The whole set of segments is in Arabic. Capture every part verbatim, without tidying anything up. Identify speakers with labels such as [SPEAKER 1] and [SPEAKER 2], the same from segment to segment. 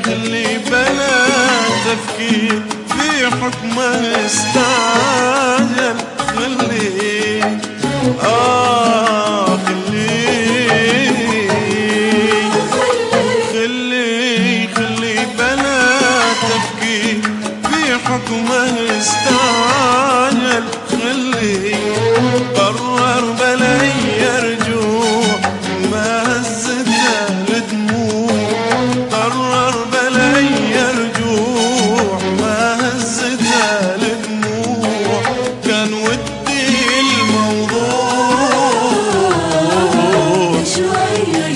[SPEAKER 1] خلي بلا تفكير في حكمه استعجل. خلي آه خلي خلي خلي بلا تفكير في حكمه استعجل. خلي قرر بلا يرجوع ما هزته لدموع. قرر بلا يرجوع ما هزته لدموع. كان ودي الموضوع شوية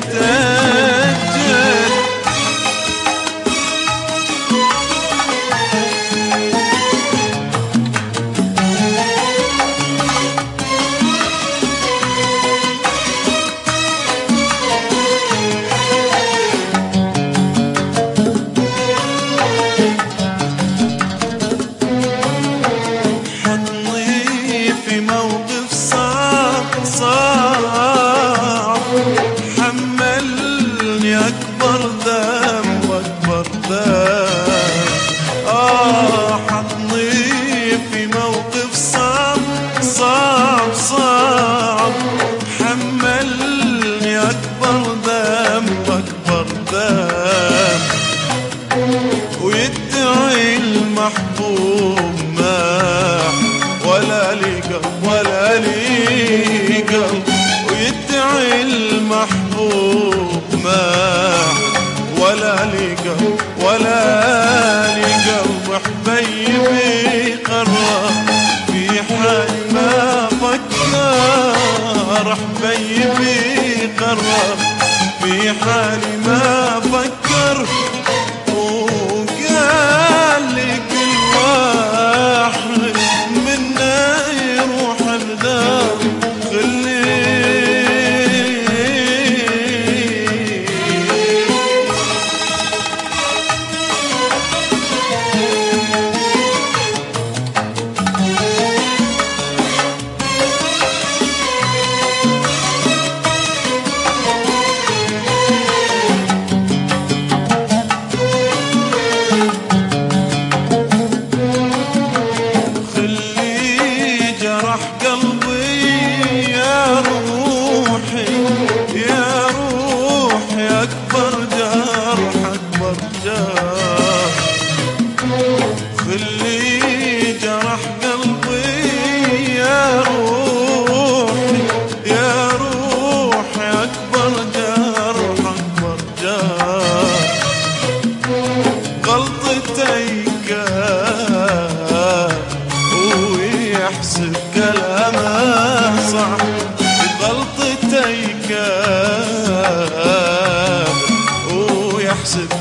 [SPEAKER 1] يتأجل. حملني أكبر ذنب أكبر ذنب. آه حطني في موقف صعب صعب صعب. حملني أكبر ذنب أكبر ذنب. ويدعي المحبوب ماح ولا لي قلب ولا لي قلب. ويدعي المحبوب ماح ولا لي قلب ولا لي قلب. حبيبي قرر في حال ما فكر. حبيبي قرر في حال ما فكر. وقال لي كل واحد منا يروح بدار. خلي أكبر جرح أكبر جرح. خلي جرح قلبي يا روحي يا روحي. أكبر جرح أكبر جرح. غلطتي كان ويحسب كلامه صح. غلطتي كان ويحسب